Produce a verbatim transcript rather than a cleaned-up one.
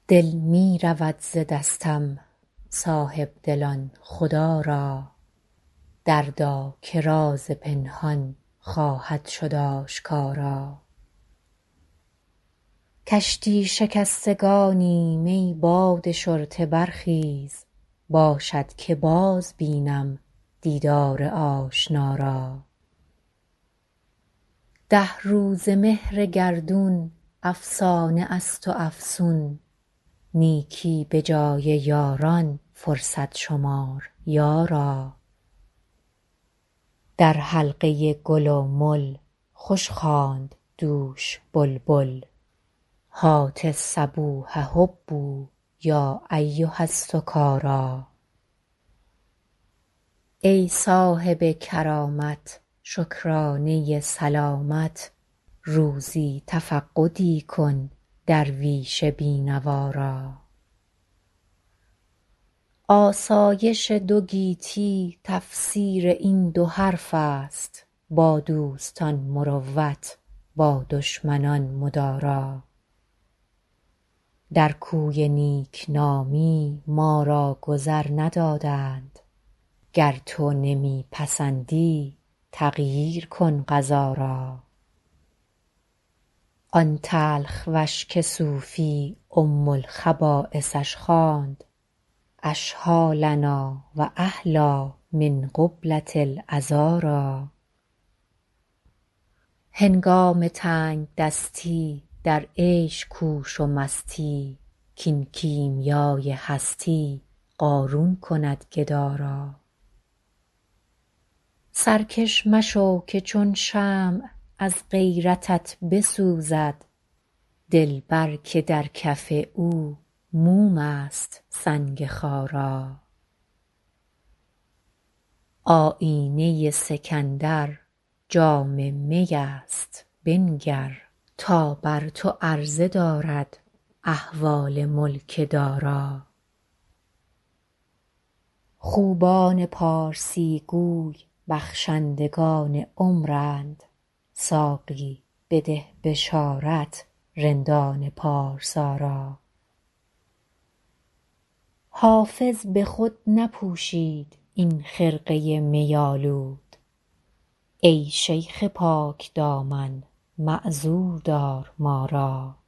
دل می رود ز دستم صاحبدلان خدا را دردا که راز پنهان خواهد شد آشکارا کشتی شکستگانیم ای باد شرطه برخیز باشد که باز بینم دیدار آشنا را ده روزه مهر گردون افسانه است و افسون نیکی به جای یاران فرصت شمار یارا در حلقه گل و مل خوش خواند دوش بلبل هات الصبوح هبوا یا ایها السکارا ای صاحب کرامت شکرانه سلامت روزی تفقدی کن درویش بینوا را آسایش دو گیتی تفسیر این دو حرف است با دوستان مروت با دشمنان مدارا در کوی نیکنامی ما را گذر ندادند گر تو نمی پسندی تغییر کن قضا را آن تلخ وش که صوفی ام الخبایثش خواند اشهی لنا و احلی من قبلة العذارا هنگام تنگدستی در عیش کوش و مستی کاین کیمیای هستی قارون کند گدا را سرکش مشو که چون شمع از غیرتت بسوزد دلبر که در کف او موم است سنگ خارا آیینه سکندر جام می است بنگر تا بر تو عرضه دارد احوال ملک دارا خوبان پارسی گوی بخشندگان عمرند ساقی بده بشارت رندان پارسا را حافظ به خود نپوشید این خرقه می آلود ای شیخ پاکدامن معذور دار ما را